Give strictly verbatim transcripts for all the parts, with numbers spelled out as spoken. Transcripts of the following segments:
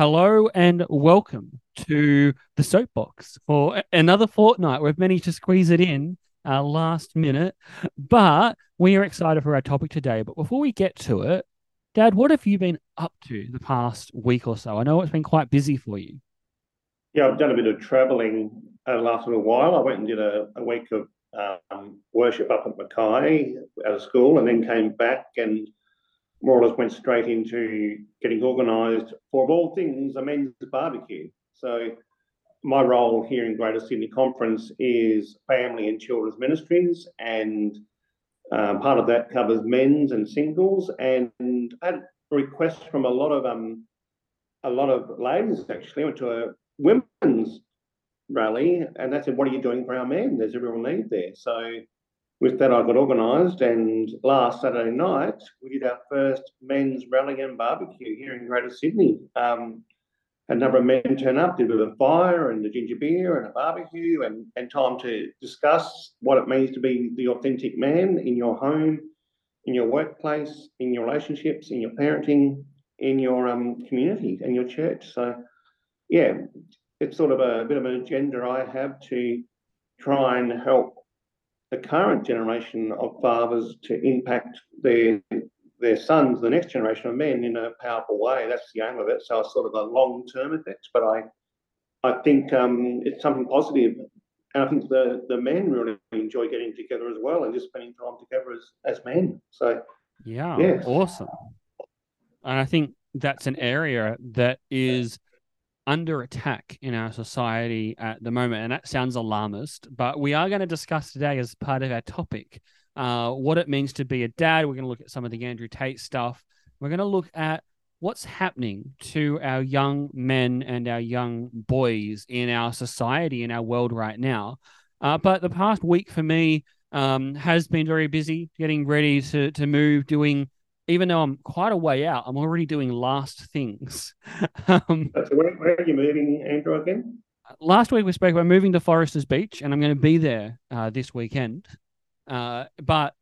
Hello and welcome to the Soapbox for a- another fortnight. We've managed to squeeze it in uh, last minute, but we are excited for our topic today. But before we get to it, Dad, what have you been up to the past week or so? I know it's been quite busy for you. Yeah, I've done a bit of travelling uh, last little while. I went and did a, a week of um, worship up at Mackay out of school, and then came back and more or less went straight into getting organised for, of all things, a men's barbecue. So my role here in Greater Sydney Conference is family and children's ministries, and um, part of that covers men's and singles. And I had requests from a lot of um, a lot of ladies actually. I went to a women's rally, and they said, "What are you doing for our men? There's a real need there." So with that, I got organised, and last Saturday night we did our first men's rally and barbecue here in Greater Sydney. Um, a number of men turn up, did a bit of a fire and a ginger beer and a barbecue, and, and time to discuss what it means to be the authentic man in your home, in your workplace, in your relationships, in your parenting, in your um, community and your church. So yeah, it's sort of a bit of an agenda I have to try and help the current generation of fathers to impact their their sons, the next generation of men, in a powerful way. That's the aim of it. So it's sort of a long term effect, but I I think um, it's something positive, and I think the the men really enjoy getting together as well and just spending time together as as men. So Yeah, yeah, awesome. And I think that's an area that is under attack in our society at the moment. And that sounds alarmist, but we are going to discuss today as part of our topic uh, what it means to be a dad. We're going to look at some of the Andrew Tate stuff. We're going to look at what's happening to our young men and our young boys in our society, in our world right now. Uh, but the past week for me um, has been very busy getting ready to, to move, doing even though I'm quite a way out, I'm already doing last things. um, so where, where are you moving, Andrew, again? Last week we spoke about moving to Foresters Beach, and I'm going to be there uh, this weekend. Uh, but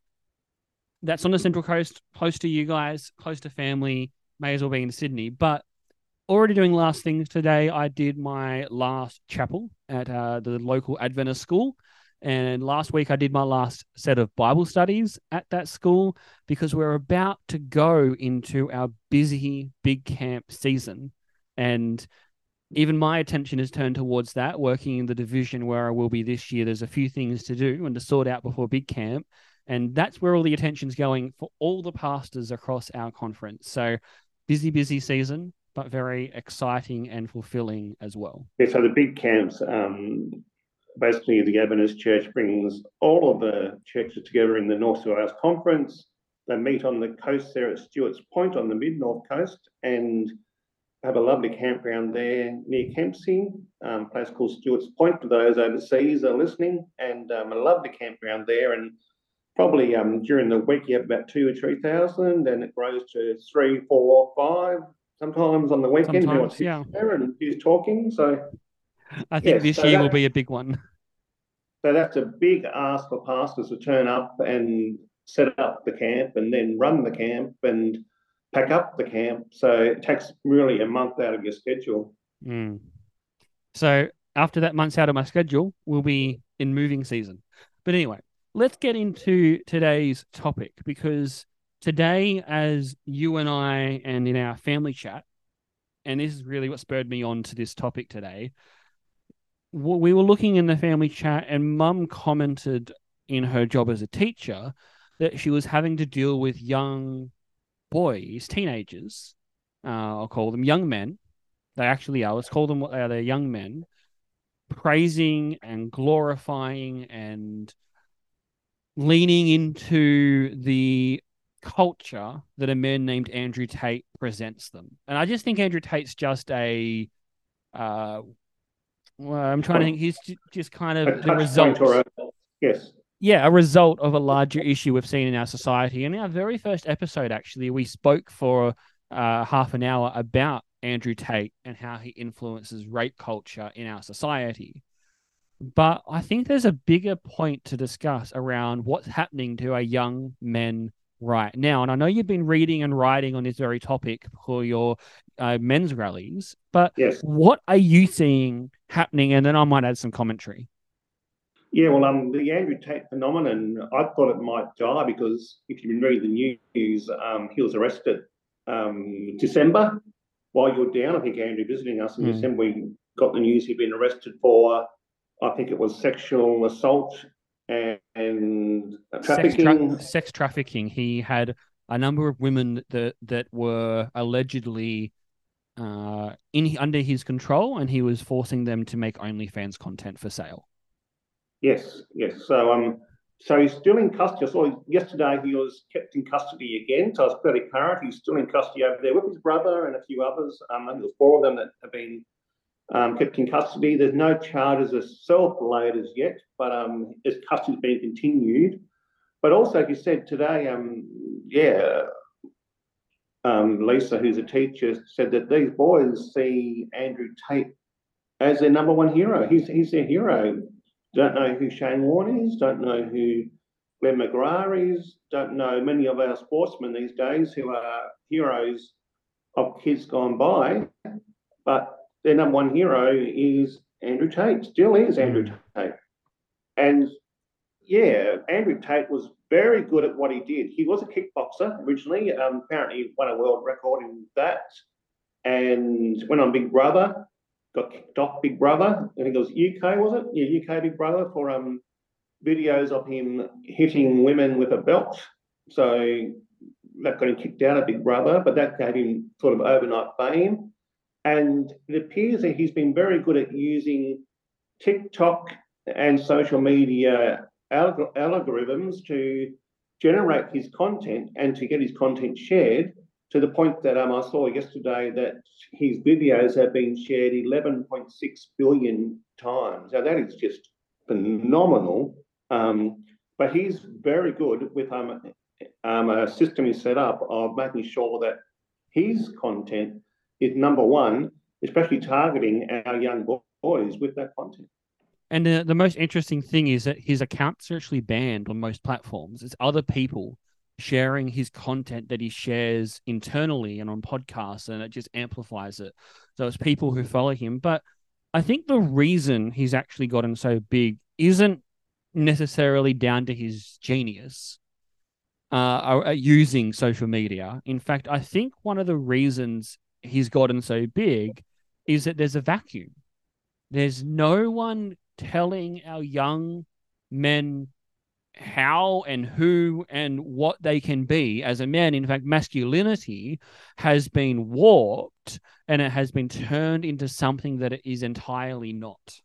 that's on the Central Coast, close to you guys, close to family. May as well be in Sydney. But already doing last things today. I did my last chapel at uh, the local Adventist school. And last week I did my last set of Bible studies at that school because we're about to go into our busy big camp season. And even my attention is turned towards that, working in the division where I will be this year. There's a few things to do and to sort out before big camp. And that's where all the attention's going for all the pastors across our conference. So busy, busy season, but very exciting and fulfilling as well. Yeah, so the big camps, um, basically the Adventist Church brings all of the churches together in the North Wales Conference. They meet on the coast there at Stewart's Point on the mid-north coast and have a lovely campground there near Kempsey, um, a place called Stewart's Point for those overseas are listening, and um, a lovely campground there. And probably um, during the week you have about two or three thousand, and it grows to three, four, five. Sometimes on the weekend, depending on Sometimes, who's yeah. there and who's talking. So I think yes, this so year will that be a big one. so that's a big ask for pastors to turn up and set up the camp and then run the camp and pack up the camp. So it takes really a month out of your schedule. Mm. So after that month's out of my schedule, we'll be in moving season. But anyway, let's get into today's topic because today, as you and I and in our family chat, and this is really what spurred me on to this topic today, we were looking in the family chat, and Mum commented in her job as a teacher that she was having to deal with young boys, teenagers. Uh, I'll call them young men. They actually are. Let's call them what they are. They're young men praising and glorifying and leaning into the culture that a man named Andrew Tate presents them. And I just think Andrew Tate's just a, uh, well, I'm trying to think, he's just kind A of the touch point or result. a yes. Yeah, a result of a larger issue we've seen in our society. In our very first episode, actually, we spoke for uh, half an hour about Andrew Tate and how he influences rape culture in our society. But I think there's a bigger point to discuss around what's happening to our young men Right. Now, and I know you've been reading and writing on this very topic for your uh, men's rallies, but Yes. what are you seeing happening? And then I might add some commentary. Yeah, well, um, the Andrew Tate phenomenon, I thought it might die because if you've been reading the news, um, he was arrested um, December while you were down. I think Andrew visiting us in Mm. December, we got the news he'd been arrested for, I think it was sexual assault and, and Sex tra- trafficking. sex trafficking. He had a number of women that that were allegedly uh, in under his control, and he was forcing them to make OnlyFans content for sale. Yes, yes. So um, so he's still in custody. I saw yesterday he was kept in custody again. So it's fairly current. He's still in custody over there with his brother and a few others. Um, I think there's four of them that have been um, kept in custody. There's no charges as self-laid as yet, but um, his custody's being continued. But also, as you said today, um, yeah, um, Lisa, who's a teacher, said that these boys see Andrew Tate as their number one hero. He's he's their hero. Don't know who Shane Warne is. Don't know who Glenn McGrath is. Don't know many of our sportsmen these days who are heroes of kids gone by. But their number one hero is Andrew Tate. Still is Andrew Mm. Tate. And yeah, Andrew Tate was very good at what he did. He was a kickboxer originally. Um, apparently, he won a world record in that, and went on Big Brother. Got kicked off Big Brother. I think it was U K, was it? Yeah, U K Big Brother for um videos of him hitting women with a belt. So that got him kicked out of Big Brother, but that gave him sort of overnight fame. And it appears that he's been very good at using TikTok and social media algorithms to generate his content and to get his content shared to the point that um, I saw yesterday that his videos have been shared eleven point six billion times. Now, that is just phenomenal. Um, but he's very good with um, um, a system he's set up of making sure that his content is number one, especially targeting our young boys with that content. And the, the most interesting thing is that his account's actually banned on most platforms. It's other people sharing his content that he shares internally and on podcasts, and it just amplifies it. So it's people who follow him. But I think the reason he's actually gotten so big isn't necessarily down to his genius uh, at using social media. In fact, I think one of the reasons he's gotten so big is that there's a vacuum. There's no one telling our young men how and who and what they can be as a man. In fact, masculinity has been warped and it has been turned into something that it is entirely not.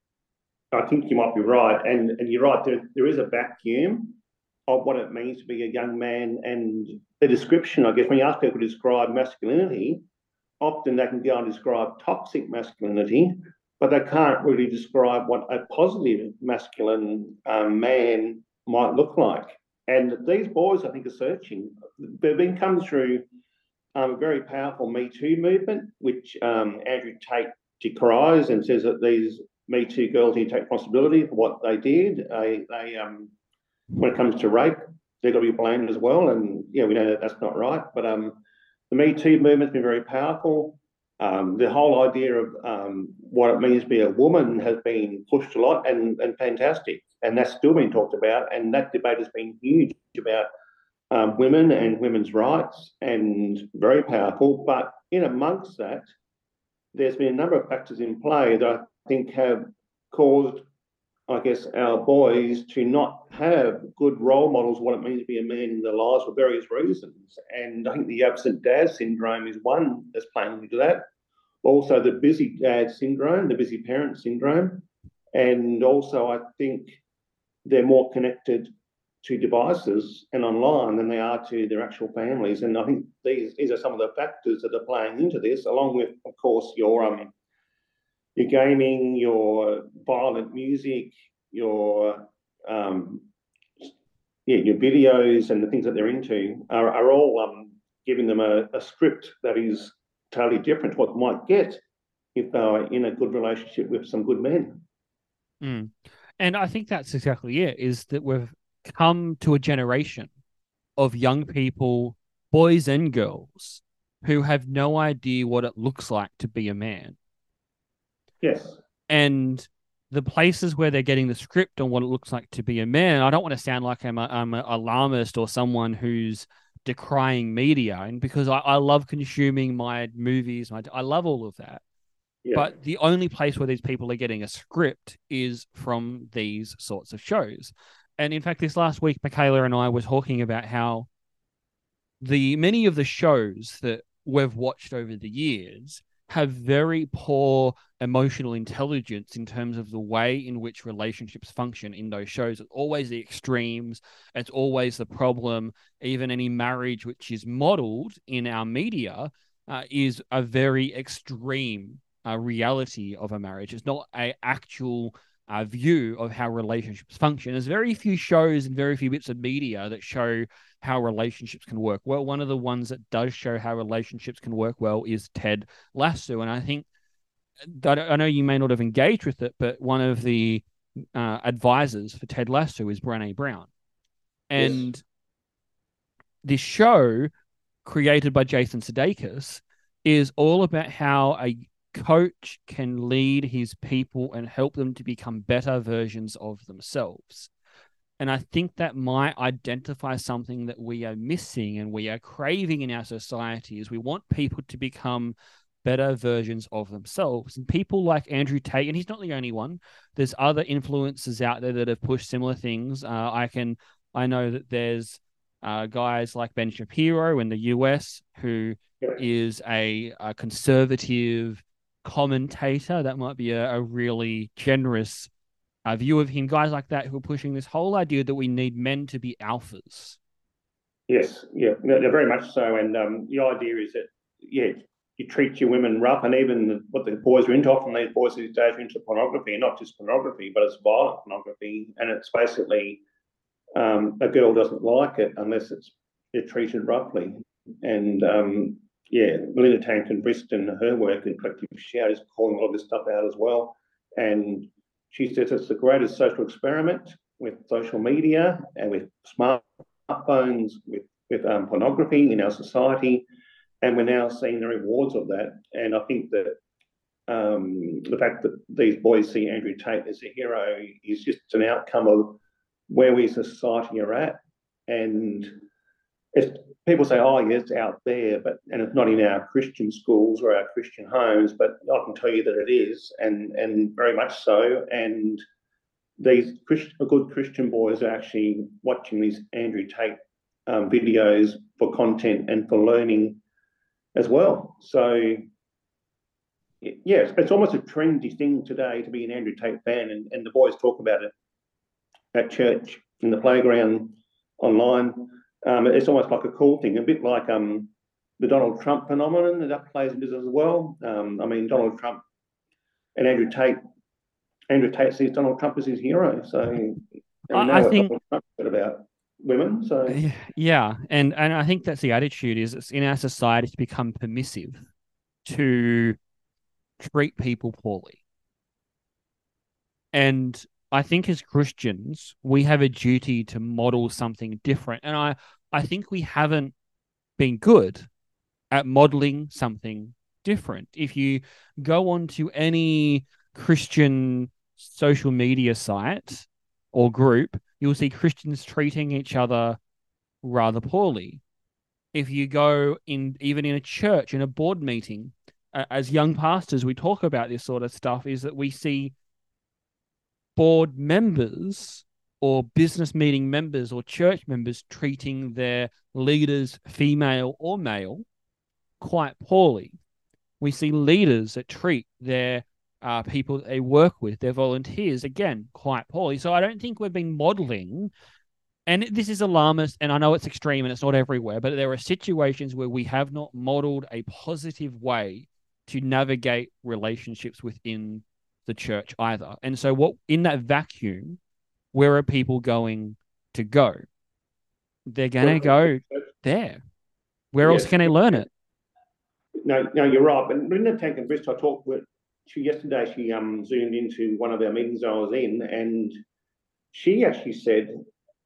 I think you might be right, and and you're right. There there is a vacuum of what it means to be a young man, and the description. I guess when you ask people to describe masculinity, often they can go and describe toxic masculinity, but they can't really describe what a positive masculine um, man might look like. And these boys, I think, are searching. They've been come through um, a very powerful Me Too movement, which um, Andrew Tate decries and says that these Me Too girls need to take responsibility for what they did. They, they um, when it comes to rape, they've got to be blamed as well. And yeah, we know that that's not right. But um, the Me Too movement's been very powerful. Um, the whole idea of um, what it means to be a woman has been pushed a lot and, and fantastic, and that's still being talked about. And that debate has been huge about um, women and women's rights, and very powerful. But in amongst that, there's been a number of factors in play that I think have caused, I guess, our boys to not have good role models of what it means to be a man in their lives for various reasons. And I think the absent dad syndrome is one that's playing into that. Also, the busy dad syndrome, the busy parent syndrome. And also, I think they're more connected to devices and online than they are to their actual families. And I think these, these are some of the factors that are playing into this, along with, of course, your um, your gaming, your violent music, your um, yeah, your videos and the things that they're into are, are all um, giving them a, a script that is totally different to what they might get if they are in a good relationship with some good men. Mm. And I think that's exactly it, is that we've come to a generation of young people, boys and girls, who have no idea what it looks like to be a man. Yes. And the places where they're getting the script on what it looks like to be a man, I don't want to sound like I'm, a, I'm an alarmist or someone who's decrying media, and because I, I love consuming my movies, my I love all of that. Yeah. But the only place where these people are getting a script is from these sorts of shows. And in fact, this last week, Michaela and I were talking about how the many of the shows that we've watched over the years have very poor emotional intelligence in terms of the way in which relationships function in those shows. It's always the extremes. It's always the problem. Even any marriage which is modeled in our media uh, is a very extreme uh, reality of a marriage. It's not an actual uh, view of how relationships function. There's very few shows and very few bits of media that show how relationships can work well. One of the ones that does show how relationships can work well is Ted Lasso. And I think, I know you may not have engaged with it, but one of the uh, advisors for Ted Lasso is Brené Brown. And yes. This show, created by Jason Sudeikis, is all about how a coach can lead his people and help them to become better versions of themselves. And I think that might identify something that we are missing and we are craving in our society is we want people to become better versions of themselves. And people like Andrew Tate, and he's not the only one. There's other influencers out there that have pushed similar things. Uh, I can, I know that there's uh, guys like Ben Shapiro in the U S who yeah. is a, a conservative commentator. That might be a, a really generous a view of him, guys like that who are pushing this whole idea that we need men to be alphas. Yes, yeah, they're very much so. And um, the idea is that, yeah, you treat your women rough, and even what the boys are into, often these boys these days are into pornography, and not just pornography, but it's violent pornography. And it's basically um, a girl doesn't like it unless it's they're treated roughly. And um, yeah, Melinda Tankin-Brist in her work in Collective Shout is calling a lot of this stuff out as well. And she says it's the greatest social experiment with social media and with smartphones, with, with um, pornography in our society. And we're now seeing the rewards of that. And I think that um, the fact that these boys see Andrew Tate as a hero is just an outcome of where we as a society are at. And it's, people say, oh, yeah, it's out there, but and it's not in our Christian schools or our Christian homes, but I can tell you that it is, and and very much so. And these Christian, good Christian boys are actually watching these Andrew Tate um, videos for content and for learning as well. So, yes, it's almost a trendy thing today to be an Andrew Tate fan, and, and the boys talk about it at church, in the playground, online. Um, it's almost like a cool thing, a bit like um, the Donald Trump phenomenon that plays in business as well. Um, I mean, Donald Trump and Andrew Tate, Andrew Tate sees Donald Trump as his hero. So and we know I what think Donald Trump said about women. So yeah, and and I think that's the attitude is it's in our society to become permissive to treat people poorly. And I think as Christians, we have a duty to model something different. And I, I think we haven't been good at modeling something different. If you go onto any Christian social media site or group, you'll see Christians treating each other rather poorly. If you go in, even in a church, in a board meeting, uh, as young pastors, we talk about this sort of stuff, is that we see board members or business meeting members or church members treating their leaders, female or male, quite poorly. We see leaders that treat their uh, people that they work with, their volunteers, again, quite poorly. So I don't think we've been modeling, and this is alarmist, and I know it's extreme and it's not everywhere, but there are situations where we have not modeled a positive way to navigate relationships within the church either. And so what in that vacuum, where are people going to go? They're going to go there. Where yes. else can they learn it? No, no, you're right. But Melinda Tankin-Brist, I talked with she yesterday. She um zoomed into one of our meetings I was in, and she actually said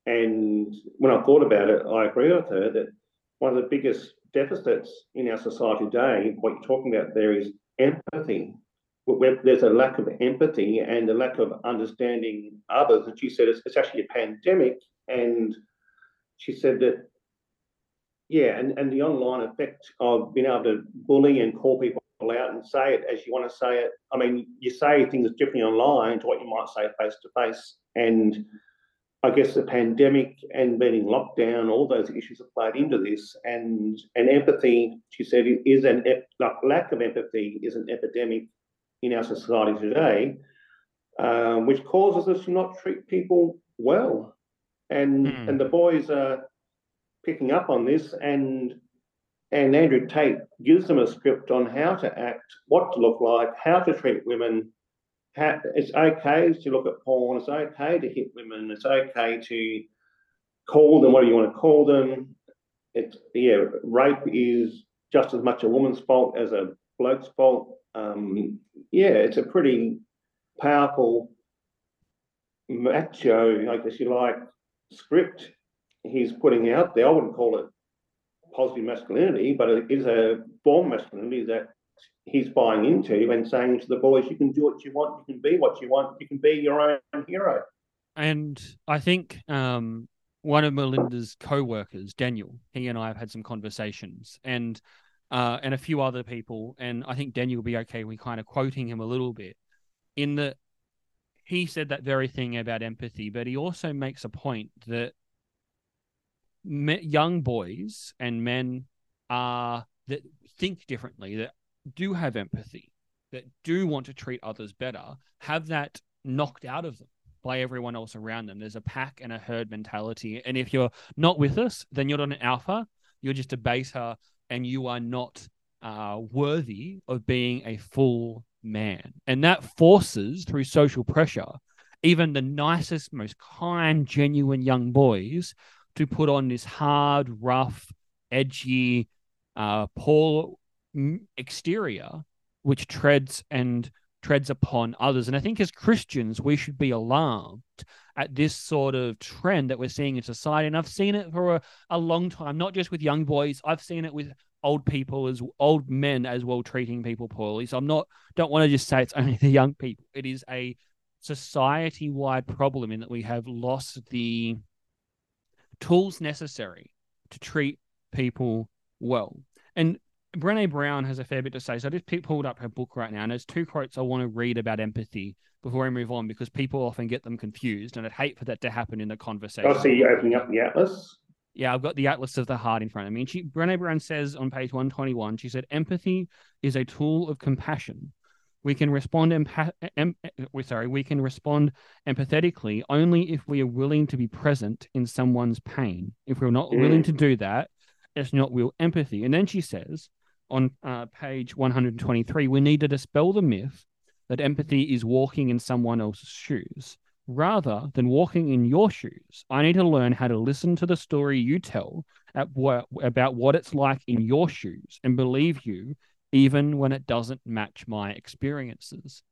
And when I thought about it, I agree with her that one of the biggest deficits in our society today, what you're talking about there, is empathy. There's a lack of empathy and a lack of understanding others. And she said it's, it's actually a pandemic. And she said that, yeah, and, and the online effect of being able to bully and call people out and say it as you want to say it. I mean, you say things differently online to what you might say face to face. And I guess the pandemic and being in lockdown, all those issues have played into this. And and empathy, she said, is an like lack of empathy is an epidemic in our society today, um, which causes us to not treat people well. And Mm. and the boys are picking up on this, and and Andrew Tate gives them a script on how to act, what to look like, how to treat women. How, it's okay to look at porn. It's okay to hit women. It's okay to call them what do you want to call them. It's yeah, rape is just as much a woman's fault as a bloke's fault. Um, yeah, it's a pretty powerful macho, I guess you like, script he's putting out there. I wouldn't call it positive masculinity, but it is a form of masculinity that he's buying into and saying to the boys, you can do what you want, you can be what you want, you can be your own hero. And I think um, one of Melinda's co-workers, Daniel, he and I have had some conversations, and uh, and a few other people, and I think Daniel will be okay with kind of quoting him a little bit, in that he said that very thing about empathy, but he also makes a point that me- young boys and men are that think differently, that do have empathy, that do want to treat others better, have that knocked out of them by everyone else around them. There's a pack and a herd mentality. And if you're not with us, then you're not an alpha. You're just a beta, and you are not uh, worthy of being a full man. And that forces, through social pressure, even the nicest, most kind, genuine young boys to put on this hard, rough, edgy, uh, poor exterior, which treads and treads upon others. And I think as Christians, we should be alarmed at this sort of trend that we're seeing in society. And I've seen it for a, a long time, not just with young boys. I've seen it with old people, as old men as well, treating people poorly. So I'm not, don't want to just say it's only the young people. It is a society-wide problem in that we have lost the tools necessary to treat people well. And Brené Brown has a fair bit to say. So I just pulled up her book right now, and there's two quotes I want to read about empathy before I move on, because people often get them confused, and I'd hate for that to happen in the conversation. I see you opening up the Atlas. Yeah, I've got the Atlas of the Heart in front of me. And she, Brené Brown says on page one twenty-one, she said, empathy is a tool of compassion. We can respond empath- em- we sorry, we can respond empathetically only if we are willing to be present in someone's pain. If we're not mm. willing to do that, it's not real empathy. And then she says on uh, page one twenty-three, we need to dispel the myth that empathy is walking in someone else's shoes. Rather than walking in your shoes, I need to learn how to listen to the story you tell at what, about what it's like in your shoes and believe you even when it doesn't match my experiences.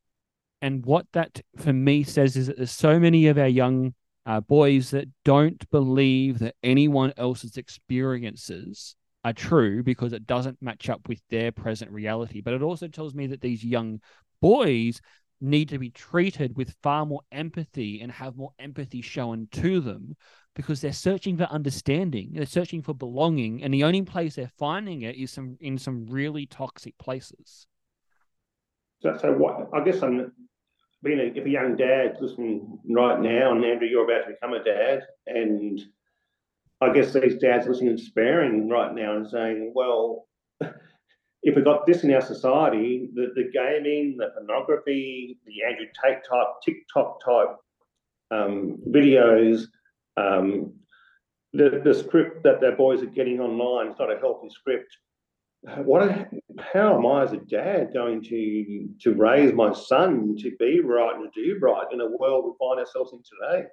And what that for me says is that there's so many of our young uh, boys that don't believe that anyone else's experiences are true because it doesn't match up with their present reality. But it also tells me that these young boys need to be treated with far more empathy and have more empathy shown to them, because they're searching for understanding, they're searching for belonging, and the only place they're finding it is some in some really toxic places. So, so what? I guess I'm being a, if a young dad listening right now, and Andrew, you're about to become a dad, and I guess these dads listening and sparing right now and saying, well, if we've got this in our society, the, the gaming, the pornography, the Andrew Tate type, TikTok type um, videos, um, the, the script that their boys are getting online is not a healthy script. What? How am I as a dad going to to raise my son to be right and do right in a world we find ourselves in today?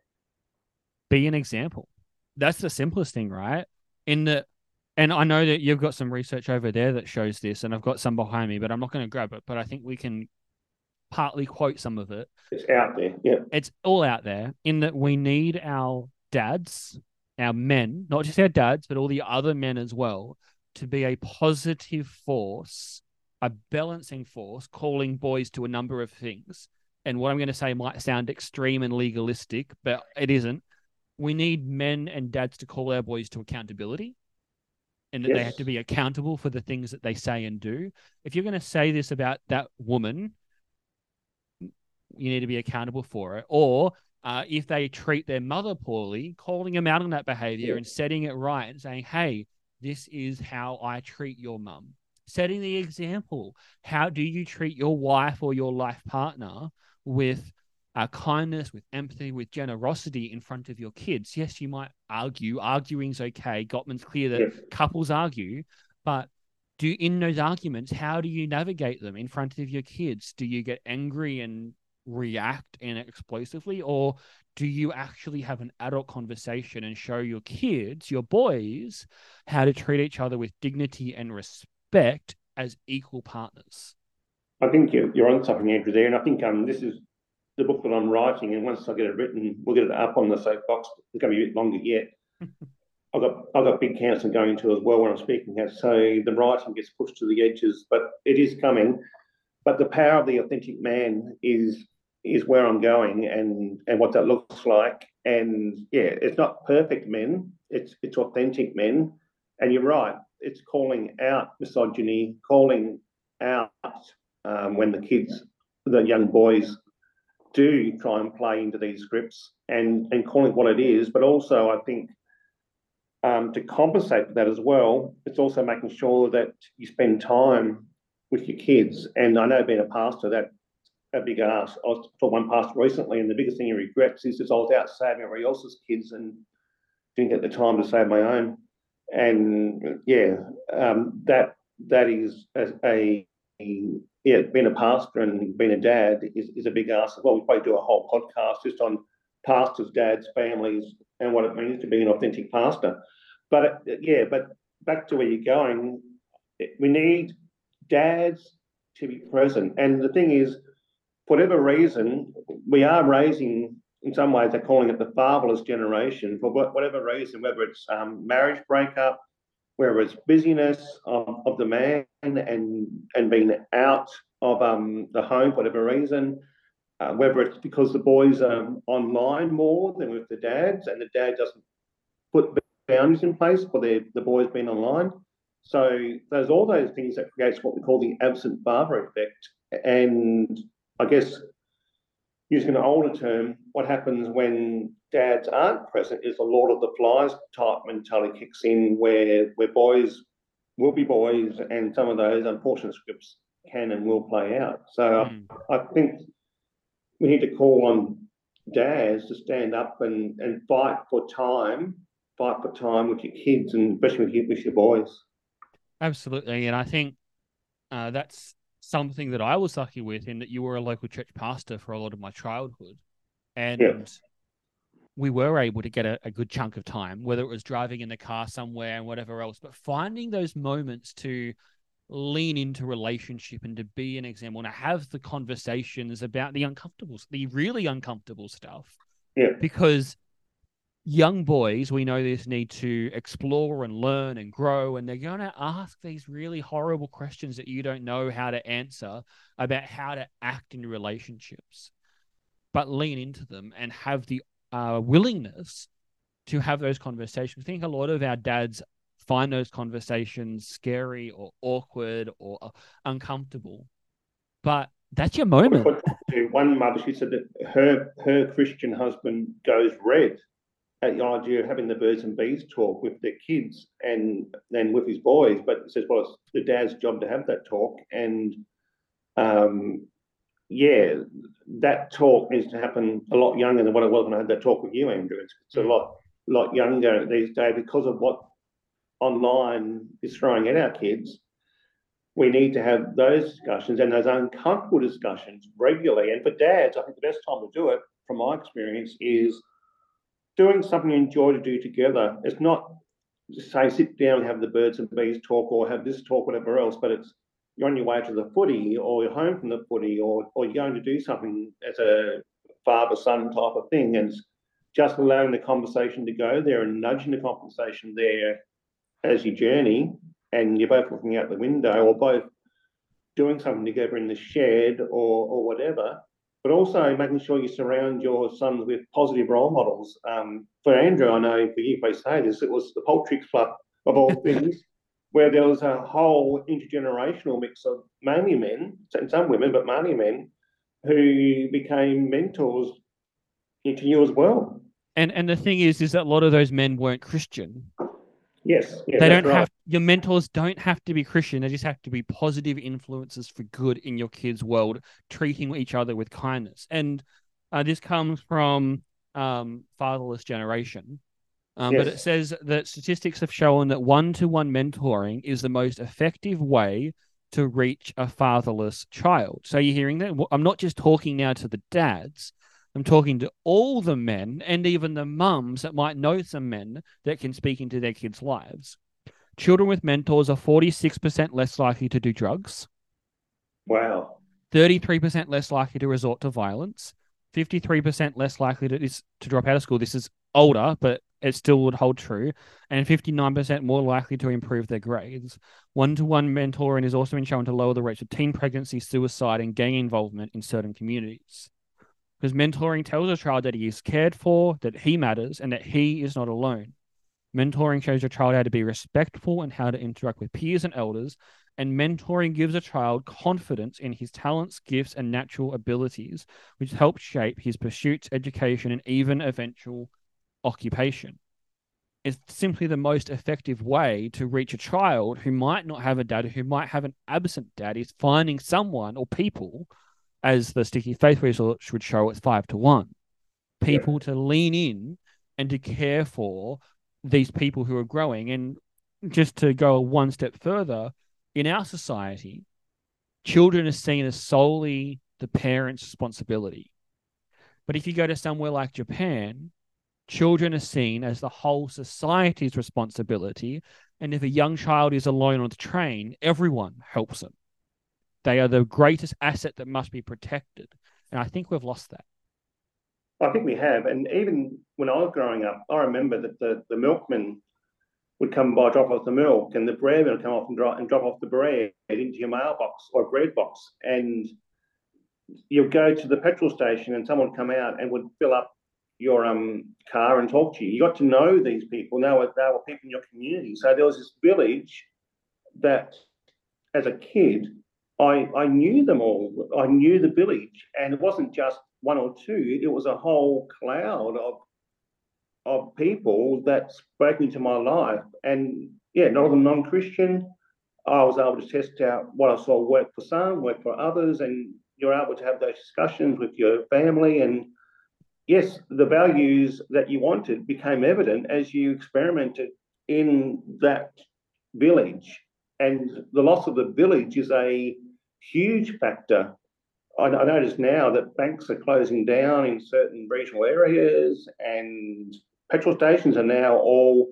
Be an example. That's the simplest thing, right? In the And I know that you've got some research over there that shows this, and I've got some behind me, but I'm not going to grab it. But I think we can partly quote some of it. It's out there, yeah. It's all out there in that we need our dads, our men, not just our dads, but all the other men as well, to be a positive force, a balancing force, calling boys to a number of things. And what I'm going to say might sound extreme and legalistic, but it isn't. We need men and dads to call our boys to accountability, and that yes. they have to be accountable for the things that they say and do. If you're going to say this about that woman, you need to be accountable for it. Or uh, if they treat their mother poorly, calling them out on that behavior yeah. and setting it right and saying, hey, this is how I treat your mum. Setting the example. How do you treat your wife or your life partner with uh, kindness, with empathy, with generosity in front of your kids? Yes, you might argue. Arguing's okay. Gottman's clear that yeah. couples argue, but do in those arguments, how do you navigate them in front of your kids? Do you get angry and react and explosively, or do you actually have an adult conversation and show your kids, your boys, how to treat each other with dignity and respect as equal partners? I think you're, you're on something, Andrew, there, and I think um this is the book that I'm writing, and once I get it written, we'll get it up on the soapbox. It's going to be a bit longer yet. I've got I've got big counselling going to as well when I'm speaking at, so the writing gets pushed to the edges, but it is coming. But the power of the authentic man is is where I'm going, and and what that looks like. And yeah, it's not perfect men, it's it's authentic men. And you're right, it's calling out misogyny, calling out um, when the kids, the young boys, do try and play into these scripts, and and calling it what it is. But also, I think um, to compensate for that as well, it's also making sure that you spend time with your kids. And I know, being a pastor, that a big ask. I was talking to one pastor recently, and the biggest thing he regrets is that I was out saving everybody else's kids and didn't get the time to save my own. And yeah, um, that that is a, a, a yeah, being a pastor and being a dad is, is a big ask as well. We probably do a whole podcast just on pastors, dads, families, and what it means to be an authentic pastor. But yeah, but back to where you're going, we need dads to be present. And the thing is, for whatever reason, we are raising, in some ways, they're calling it the fatherless generation, for whatever reason, whether it's um, marriage breakup, whether it's busyness of, of the man and and being out of um, the home for whatever reason, uh, whether it's because the boys are online more than with the dads, and the dad doesn't put boundaries in place for their, the boys being online. So there's all those things that creates what we call the absent father effect. And I guess, using an older term, what happens when dads aren't present is the Lord of the Flies type mentality kicks in, where where boys will be boys, and some of those unfortunate scripts can and will play out. So mm. I, I think we need to call on dads to stand up and, and fight for time, fight for time with your kids, and especially with your, with your boys. Absolutely, and I think uh, that's something that I was lucky with, in that you were a local church pastor for a lot of my childhood. And yeah. we were able to get a, a good chunk of time, whether it was driving in the car somewhere and whatever else, but finding those moments to lean into relationship and to be an example and to have the conversations about the uncomfortable, the really uncomfortable stuff. Yeah. Because young boys, we know this, need to explore and learn and grow, and they're going to ask these really horrible questions that you don't know how to answer about how to act in relationships. But lean into them and have the uh, willingness to have those conversations. I think a lot of our dads find those conversations scary or awkward or uh, uncomfortable, but that's your moment. One mother, she said that her her Christian husband goes red at the idea of having the birds and bees talk with their kids and then with his boys, but it says, well, it's the dad's job to have that talk. And um, yeah, that talk needs to happen a lot younger than what it was when I had that talk with you, Andrew. It's, it's mm. a lot, lot younger these days because of what online is throwing at our kids. We need to have those discussions and those uncomfortable discussions regularly. And for dads, I think the best time to do it, from my experience, is doing something you enjoy to do together. It's not just say sit down and have the birds and bees talk or have this talk, whatever else, but it's you're on your way to the footy or you're home from the footy or or you're going to do something as a father-son type of thing. And just allowing the conversation to go there and nudging the conversation there as you journey, and you're both looking out the window or both doing something together in the shed or or whatever, but also making sure you surround your sons with positive role models. Um, for Andrew, I know for you, if I say this, it was the Poultry Club of all things, where there was a whole intergenerational mix of mainly men and some women, but mainly men who became mentors into you as well. And and the thing is, is that a lot of those men weren't Christian. Yes, yes, They that's don't right. have your mentors don't have to be Christian. They just have to be positive influences for good in your kids' world, treating each other with kindness. And uh, this comes from um, Fatherless Generation. Um, but it Yes, says that statistics have shown that one-to-one mentoring is the most effective way to reach a fatherless child. So you're hearing that? I'm not just talking now to the dads. I'm talking to all the men and even the mums that might know some men that can speak into their kids' lives. Children with mentors are forty-six percent less likely to do drugs, wow. thirty-three percent less likely to resort to violence, fifty-three percent less likely to, to drop out of school. This is older, but it still would hold true, and fifty-nine percent more likely to improve their grades. One-to-one mentoring is also been shown to lower the rates of teen pregnancy, suicide, and gang involvement in certain communities. Because mentoring tells a child that he is cared for, that he matters, and that he is not alone. Mentoring shows your child how to be respectful and how to interact with peers and elders. And mentoring gives a child confidence in his talents, gifts, and natural abilities, which help shape his pursuits, education, and even eventual occupation. It's simply the most effective way to reach a child who might not have a dad, who might have an absent dad, is finding someone or people, as the Sticky Faith research would show, it's five to one. People Yeah. to lean in and to care for these people who are growing. And just to go one step further, in our society, children are seen as solely the parents' responsibility. But if you go to somewhere like Japan, children are seen as the whole society's responsibility. And if a young child is alone on the train, everyone helps them. They are the greatest asset that must be protected. And I think we've lost that. I think we have. And even when I was growing up, I remember that the, the milkman would come by, drop off the milk, and the breadman would come off and drop, and drop off the bread into your mailbox or bread box. And you'd go to the petrol station and someone would come out and would fill up your um car and talk to you. You got to know these people. They were, they were people in your community. So there was this village that, as a kid, I, I knew them all. I knew the village. And it wasn't just one or two, it was a whole cloud of of people that spoke into my life. And yeah, not all non-Christian. I was able to test out what I saw work for some, work for others, and you're able to have those discussions with your family. And yes, the values that you wanted became evident as you experimented in that village. And the loss of the village is a huge factor. I, I notice now that banks are closing down in certain regional areas, and petrol stations are now all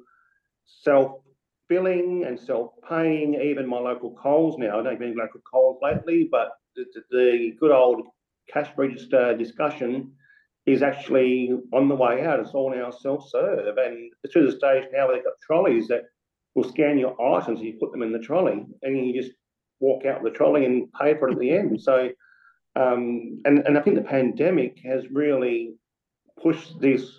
self-filling and self-paying. Even my local Coles now, I don't been local Coles lately, but the, the good old cash register discussion is actually on the way out. It's all now self-serve, and it's to the stage now where they've got trolleys that will scan your items and you put them in the trolley, and you just walk out with the trolley and pay for it at the end. So, um, and and I think the pandemic has really pushed this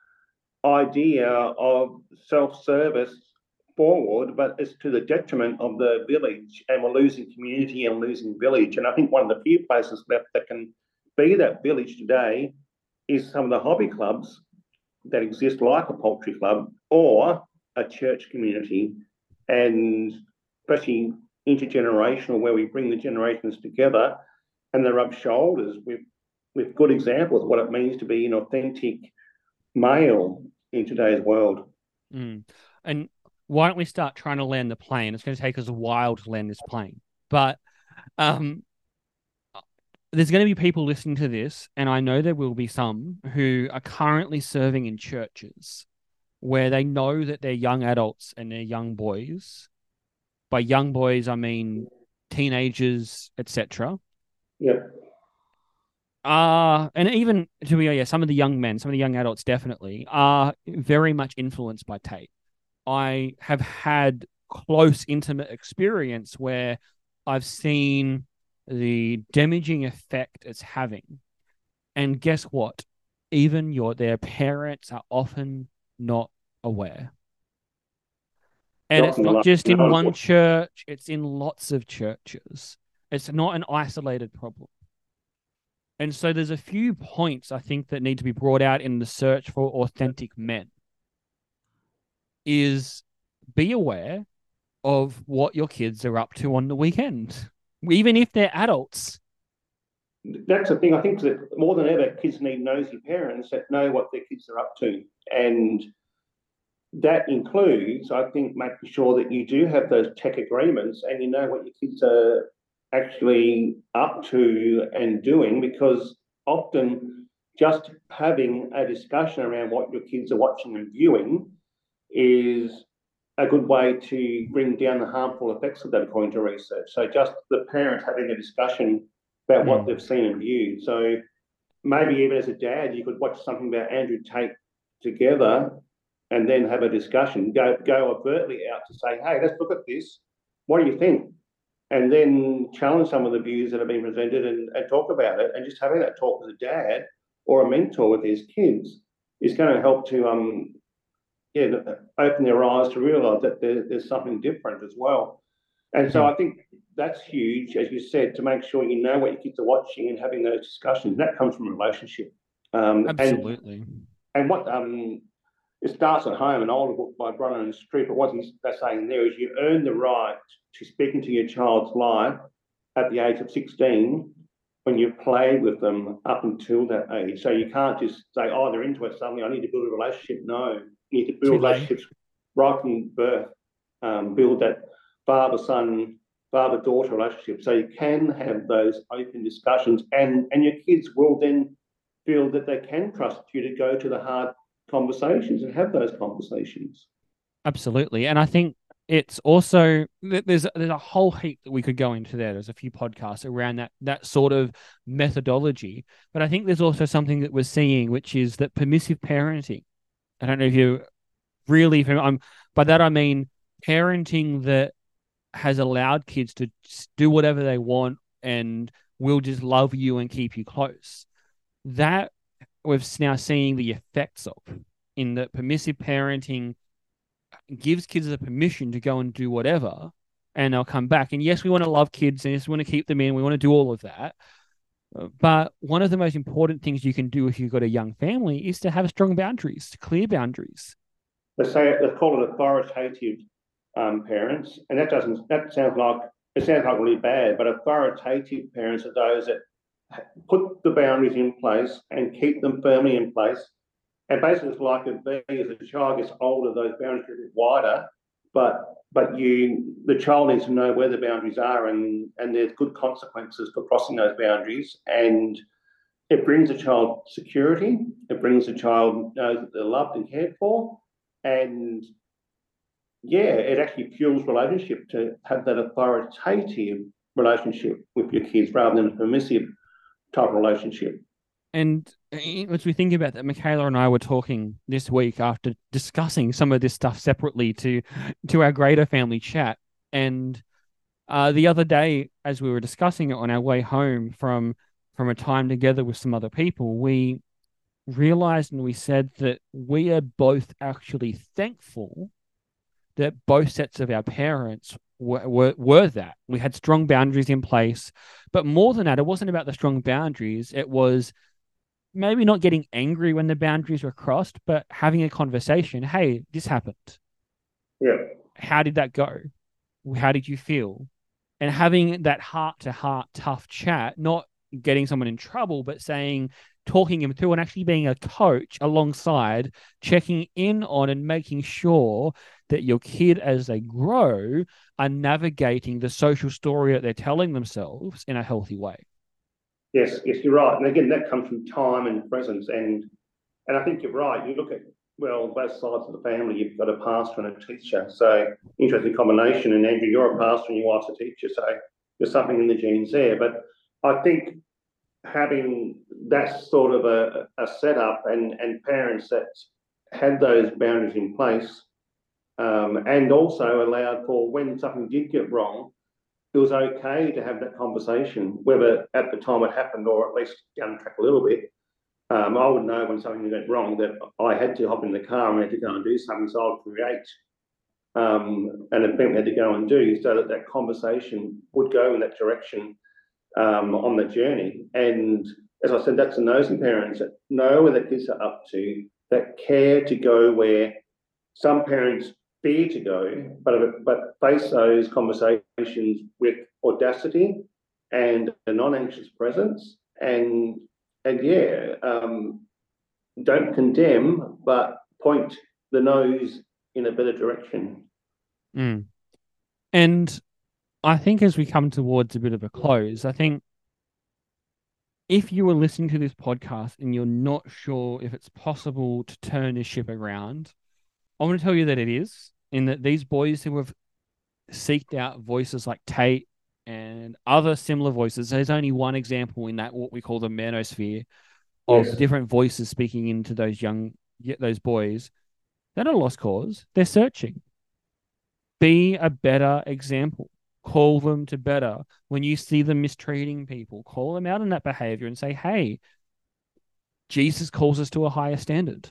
idea of self-service forward, but it's to the detriment of the village, and we're losing community and losing village. And I think one of the few places left that can be that village today is some of the hobby clubs that exist, like a poultry club or a church community, and especially intergenerational, where we bring the generations together and they rub shoulders with with good examples of what it means to be an authentic male in today's world. Mm. And why don't we start trying to land the plane? It's going to take us a while to land this plane. But um, there's going to be people listening to this, and I know there will be some who are currently serving in churches where they know that they're young adults and they're young boys. By young boys, I mean teenagers, et cetera. Yeah. Uh, and even to be, yeah, some of the young men, some of the young adults definitely are very much influenced by tape. I have had close, intimate experience where I've seen the damaging effect it's having. And guess what? Even your their parents are often not aware. And it's Often not like, just you in know, one church, it's in lots of churches. It's not an isolated problem. And so there's a few points I think that need to be brought out in the search for authentic men is be aware of what your kids are up to on the weekend, even if they're adults. that's the thing. I think that more than ever, kids need nosy parents that know what their kids are up to. And that includes, I think, making sure that you do have those tech agreements and you know what your kids are actually up to and doing, because often just having a discussion around what your kids are watching and viewing is a good way to bring down the harmful effects of that, according to research. So just the parents having a discussion about what they've Mm. seen and viewed. So maybe even as a dad, you could watch something about Andrew Tate together and then have a discussion. Go go overtly out to say, hey, let's look at this. What do you think? And then challenge some of the views that have been presented and, and talk about it. And just having that talk as a dad or a mentor with his kids is going to help to um yeah open their eyes to realise that there, there's something different as well. And so Mm. I think that's huge, as you said, to make sure you know what your kids are watching and having those discussions. That comes from a relationship. Um, and Absolutely. and what um, it starts at home, an older book by Bronner and Street, but what he's, they're saying there is you earn the right to speak into your child's life at the age of sixteen when you've played with them up until that age. So you can't just say, oh, they're into it suddenly, I need to build a relationship. No, you need to Too build late. relationships right from birth, um, build that father-son, father-daughter relationship. So you can have those open discussions and, and your kids will then feel that they can trust you to go to the hard conversations and have those conversations. Absolutely. And I think it's also there's there's a whole heap that we could go into there. There's a few podcasts around that that sort of methodology. But I think there's also something that we're seeing, which is that permissive parenting. I don't know if you really I'm by that I mean parenting that has allowed kids to do whatever they want and will just love you and keep you close. That we're now seeing the effects of in that permissive parenting gives kids the permission to go and do whatever and they'll come back. And yes, we want to love kids and yes, we want to keep them in. We want to do all of that. But one of the most important things you can do if you've got a young family is to have strong boundaries, clear boundaries. They say they call it authoritative um, parents, and that doesn't that sounds like it sounds like really bad. But authoritative parents are those that put the boundaries in place and keep them firmly in place. And basically, it's like a V as the child gets older, those boundaries get a bit wider. But but you the child needs to know where the boundaries are, and and there's good consequences for crossing those boundaries. And it brings a child security. It brings a child knows that they're loved and cared for, and yeah, it actually fuels relationship to have that authoritative relationship with your kids rather than a permissive type of relationship. And as we think about that, Michaela and I were talking this week after discussing some of this stuff separately to to our greater family chat. And uh, the other day, as we were discussing it on our way home from from a time together with some other people, we realized and we said that we are both actually thankful that both sets of our parents were, were, were that. We had strong boundaries in place. But more than that, it wasn't about the strong boundaries. It was maybe not getting angry when the boundaries were crossed, but having a conversation. Hey, this happened. Yeah. How did that go? How did you feel? And having that heart to heart tough chat, not getting someone in trouble, but saying, talking him through and actually being a coach alongside, checking in on and making sure that your kid, as they grow, are navigating the social story that they're telling themselves in a healthy way. Yes, yes, you're right. And again, that comes from time and presence. And and I think you're right. You look at, well, both sides of the family, you've got a pastor and a teacher. So interesting combination. And Andrew, you're a pastor and your wife's a teacher. So there's something in the genes there. But I think having that sort of a, a setup and, and parents that had those boundaries in place, um, and also allowed for when something did get wrong, it was okay to have that conversation, whether at the time it happened or at least down the track a little bit. Um, I would know when something went wrong that I had to hop in the car and I had to go and do something, so I'd create um, an event we had to go and do so that that conversation would go in that direction um, on the journey. And as I said, that's the nosy parents that know where their kids are up to, that care to go where some parents fear to go, but but face those conversations with audacity and a non-anxious presence, and and yeah, um, don't condemn, but point the nose in a better direction. Mm. And I think as we come towards a bit of a close, I think if you were listening to this podcast and you're not sure if it's possible to turn this ship around, I want to tell you that it is, in that these boys who have seeked out voices like Tate and other similar voices, there's only one example in that what we call the manosphere of Yes. different voices speaking into those young, those boys. They're not a lost cause. They're searching. Be a better example. Call them to better. When you see them mistreating people, call them out on that behavior and say, hey, Jesus calls us to a higher standard.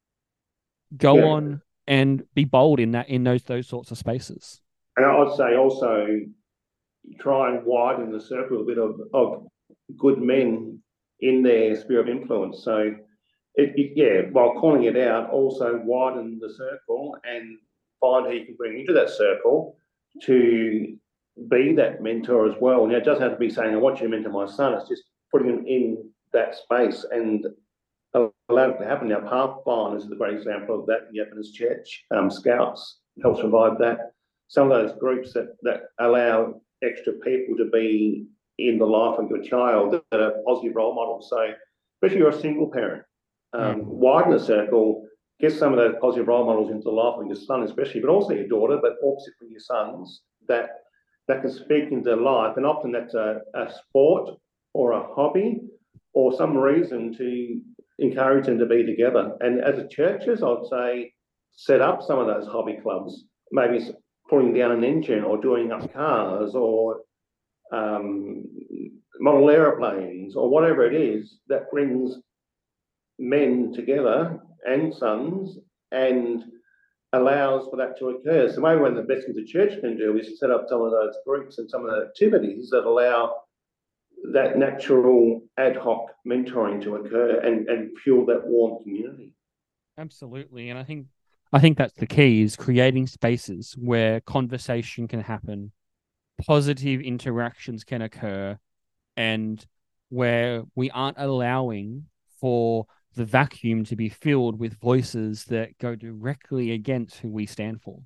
Go Yeah. on and be bold in that, in those those sorts of spaces. And I'd say also try and widen the circle a bit of, of good men in their sphere of influence. So, it, it, yeah, while calling it out, also widen the circle and find who you can bring into that circle to be that mentor as well. Now, it doesn't have to be saying, I want you to mentor my son. It's just putting them in that space and allow it to happen. Now, Pathfinders is a great example of that. The Adventist Church, um, Scouts helps provide that. Some of those groups that, that allow extra people to be in the life of your child that are positive role models. So, especially if you're a single parent, um, mm. widen the circle, get some of those positive role models into the life of your son, especially, but also your daughter, but also for your sons that that can speak into their life. And often that's a, a sport or a hobby or some reason to encourage them to be together. And as a churches, I'd say set up some of those hobby clubs, maybe pulling down an engine or doing up cars or um, model aeroplanes or whatever it is that brings men together and sons and allows for that to occur. So maybe one of the best things the church can do is set up some of those groups and some of the activities that allow that natural ad hoc mentoring to occur and, and fuel that warm community. Absolutely. And I think I think that's the key, is creating spaces where conversation can happen, positive interactions can occur, and where we aren't allowing for the vacuum to be filled with voices that go directly against who we stand for.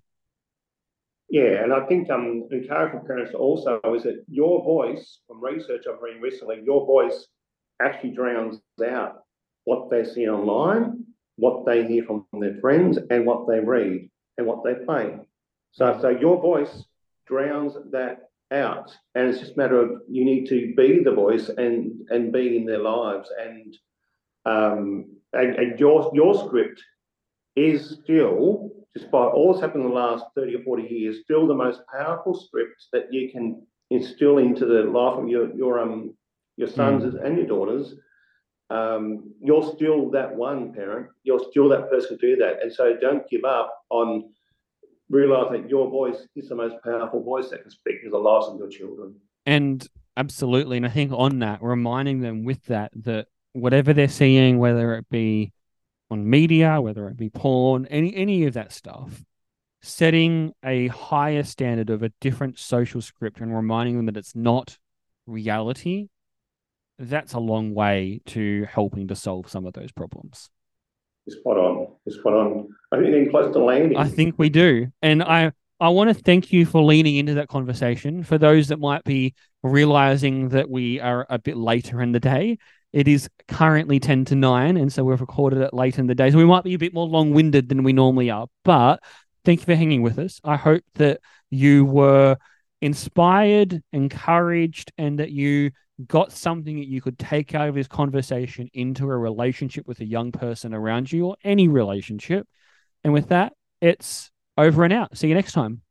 Yeah, and I think um, encouraging parents also is that your voice, from research I've read recently, your voice actually drowns out what they see online, what they hear from their friends, and what they read and what they play. So, so your voice drowns that out, and it's just a matter of you need to be the voice and and be in their lives, and um, and, and your your script is still, despite all that's happened in the last thirty or forty years, still the most powerful script that you can instill into the life of your your um your sons mm. and your daughters. Um, you're still that one parent. You're still that person to do that, and so don't give up on realizing that your voice is the most powerful voice that can speak to the lives of your children. And absolutely, and I think on that, reminding them with that that whatever they're seeing, whether it be on media, whether it be porn, any any of that stuff, setting a higher standard of a different social script and reminding them that it's not reality, that's a long way to helping to solve some of those problems. Spot on. Spot on. I think we're close to landing. I think we do. And I, I want to thank you for leaning into that conversation. For those that might be realizing that we are a bit later in the day, it is currently ten to nine, and so we've recorded it late in the day. So we might be a bit more long-winded than we normally are. But thank you for hanging with us. I hope that you were inspired, encouraged, and that you got something that you could take out of this conversation into a relationship with a young person around you or any relationship. And with that, it's over and out. See you next time.